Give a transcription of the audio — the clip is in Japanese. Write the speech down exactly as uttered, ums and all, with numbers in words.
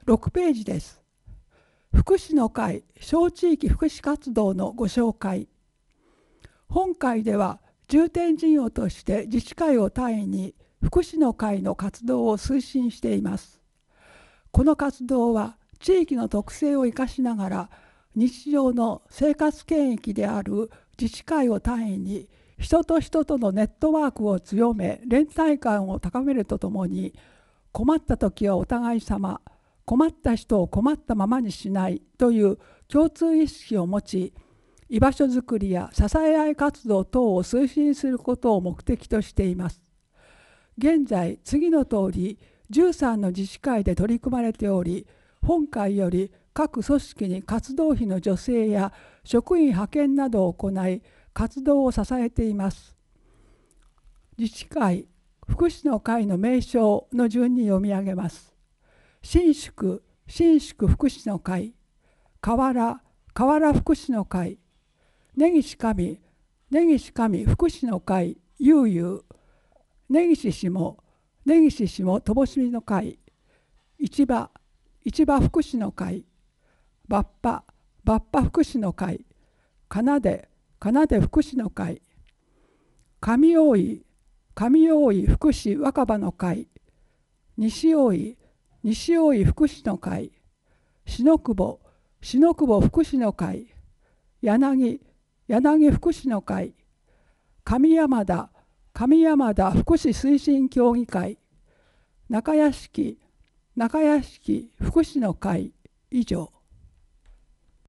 ろくページです。福祉の会小地域福祉活動のご紹介。本会では重点事業として自治会を単位に福祉の会の活動を推進しています。この活動は地域の特性を生かしながら日常の生活圏域である自治会を単位に人と人とのネットワークを強め連帯感を高めるとともに、困った時はお互い様、困った人を困ったままにしないという共通意識を持ち、居場所づくりや支え合い活動等を推進することを目的としています。現在次の通りじゅうさんの自治会で取り組まれており、本会より各組織に活動費の助成や職員派遣などを行い活動を支えています。自治会福祉の会の名称の順に読み上げます。新宿新宿福祉の会、河原河原福祉の会、根岸上根岸上福祉の会悠々、根岸下根岸下とぼしみの会、市場市場福祉の会、バッパバッパ福祉の会、かなでかなで福祉の会、上大井上大井福祉若葉の会、西大井西大井福祉の会、篠久保篠久保福祉の会、柳柳福祉の会、上山田上山田福祉推進協議会、中屋敷中屋敷福祉の会以上。